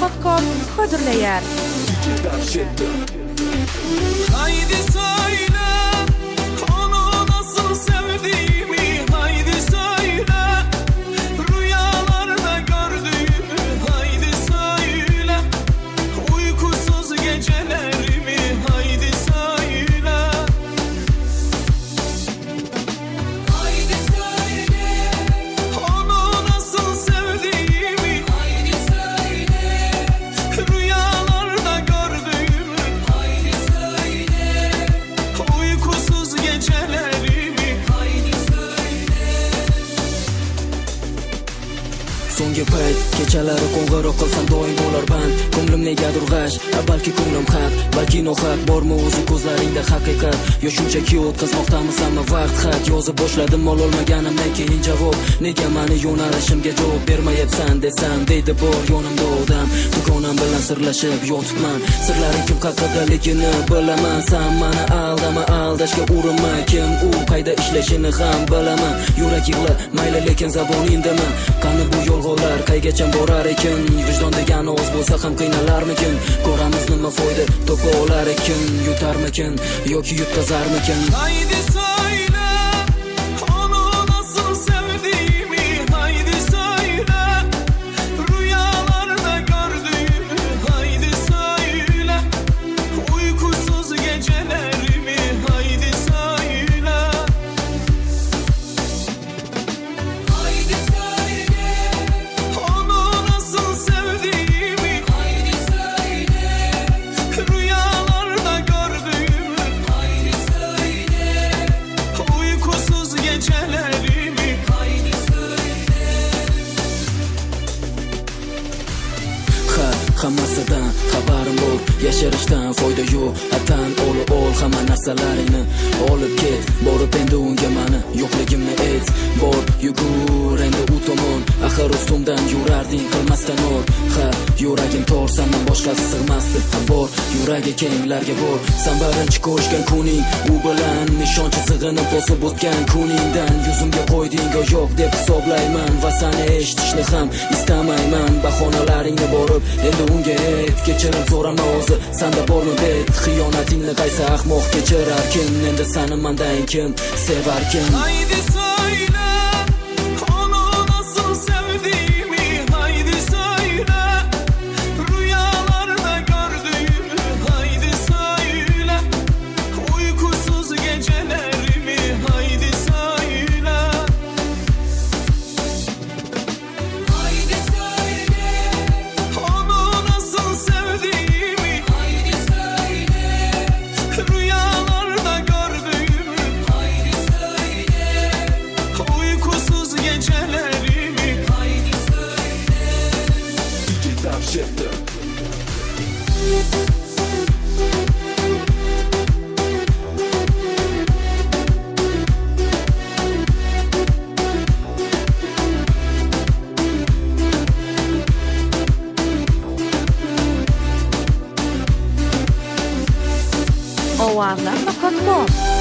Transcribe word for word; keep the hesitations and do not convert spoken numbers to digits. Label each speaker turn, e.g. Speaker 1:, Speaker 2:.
Speaker 1: nokta com huzurlayar.
Speaker 2: Haydi söyle, onu nasıl sevdiğimi, haydi söyle, rüyalarda gördüğümü, haydi söyle, uykusuz gecelerimi, haydi söyle. Haydi söyle, onu nasıl sevdiğimi, haydi söyle, rüyalarda gördüğümü, haydi söyle, uykusuz gecelerimi, haydi söyle.
Speaker 3: So'nggi payt kechalari qo'ng'iroq qilsam doim bo'lar band. Ko'nglim negadir g'ash, balki ko'nglim haq, balki nohaq. Bormi o'zi ko'zlaringda haqiqat, yo shunchaki o'tkazmoqdamisanmi vaqt? Xat yozib boshladim ololmaganimdan keyin javob. Nega meni yo'nalishimga javob bermayapsan desam, deydi bor yonimda odam. Dugonam bilan sirlashib yotibman, sirlaring kim haqidaligini bilaman. Sen meni aldama, aldashga urinma, kim u qayda ishlashini ham bilaman. Yurak yig'la mayli, lekin zabon indama. Qani bu yolg'onlar qaygacha borar ekan? Vijdon degan oz bo'lsa ham qiynalarmikin? Ko'ramiz nima foyda topa olar ekan? Yutarmikin yoki yutqazarmikin?
Speaker 2: Haydi söyle, onu nasıl sevdiğimi, haydi söyle, rüyalarda gördüğümü, haydi söyle, uykusuz gecelerimi, haydi söyle. Haydi söyle, onu nasıl sevdiğimi, haydi söyle, rüyalarda gördüğümü, haydi söyle, uykusuz gecelerimi, haydi söyle.
Speaker 3: Ha, hammasidan xabarim bor, yashirishdan foyda yo'q. Atan ol ol hamma narsalaringni olib ket, borib endi unga mani yo'qligimni ayt. Bor yugur endi u tomon, axir ustimdan yurarding qilmasdan or. Ha, yuragim tor, sendan boshqasi sig'masdi. Ha, bor yuragi kenglarga bor, sen birinchi ko'rishgan kuning, u bilan nishon chizig'ini bosib o'tgan kuningdan yuzimga qo'yding o yo'q deb hisoblayman va seni eshitishni ham istamayman. Bahonalaringni borib endi unga ayt, kechirim so'rama o'zi, senda bormi bet? Xiyonatingni qaysi ahmoq kechirarkin? Endi seni mendan kim sevarkin?
Speaker 2: Haydi söyle, onu nasıl sevdiğimi, haydi söyle, rüyalarda gördüğümü, haydi söyle, uykusuz gecelerimi, haydi söyle. Haydi söyle, onu nasıl sevdiğimi, haydi söyle, rüyalarda gördüğümü, haydi söyle, uykusuz gecelerimi, haydi söyle.
Speaker 4: Kitap şefte.
Speaker 1: Ovarlar nokta com